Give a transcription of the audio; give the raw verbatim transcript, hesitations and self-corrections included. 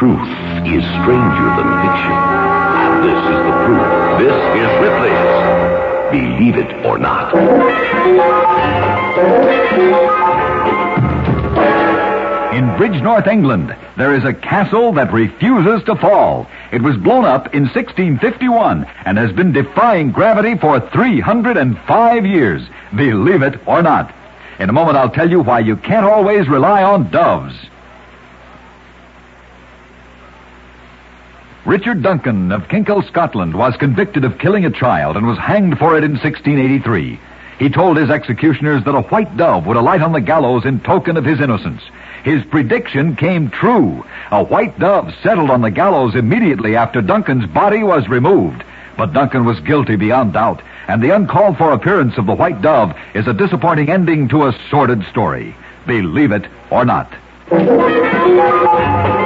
Truth is stranger than fiction. And this is the proof. This is Ripley's Believe It or Not. In Bridgnorth, England, there is a castle that refuses to fall. It was blown up in sixteen fifty-one and has been defying gravity for three hundred five years. Believe it or not. In a moment, I'll tell you why you can't always rely on doves. Richard Duncan of Kinkell, Scotland, was convicted of killing a child and was hanged for it in sixteen eighty-three. He told his executioners that a white dove would alight on the gallows in token of his innocence. His prediction came true. A white dove settled on the gallows immediately after Duncan's body was removed. But Duncan was guilty beyond doubt, and the uncalled for appearance of the white dove is a disappointing ending to a sordid story. Believe it or not.